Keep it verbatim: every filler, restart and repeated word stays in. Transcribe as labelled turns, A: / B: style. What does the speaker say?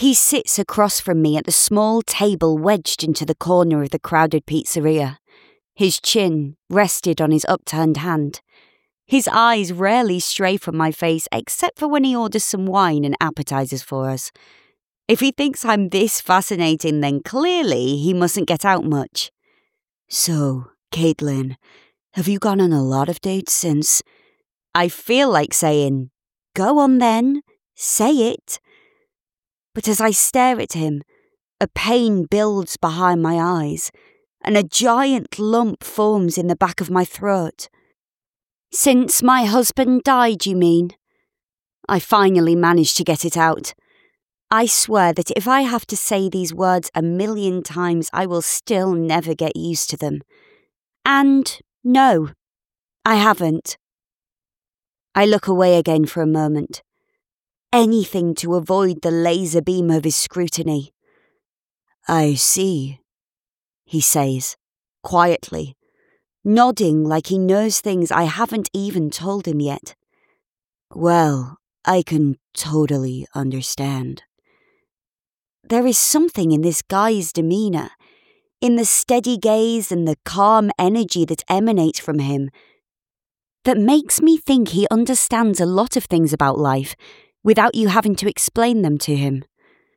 A: He sits across from me at the small table wedged into the corner of the crowded pizzeria, his chin rested on his upturned hand. His eyes rarely stray from my face except for when he orders some wine and appetizers for us. If he thinks I'm this fascinating, then clearly he mustn't get out much. So, Caitlin, have you gone on a lot of dates since? I feel like saying, go on then, say it. But as I stare at him, a pain builds behind my eyes, and a giant lump forms in the back of my throat. Since my husband died, you mean? I finally managed to get it out. I swear that if I have to say these words a million times, I will still never get used to them. And no, I haven't. I look away again for a moment. Anything to avoid the laser beam of his scrutiny. I see, he says, quietly, nodding like he knows things I haven't even told him yet. Well, I can totally understand. There is something in this guy's demeanour, in the steady gaze and the calm energy that emanates from him, that makes me think he understands a lot of things about life without you having to explain them to him.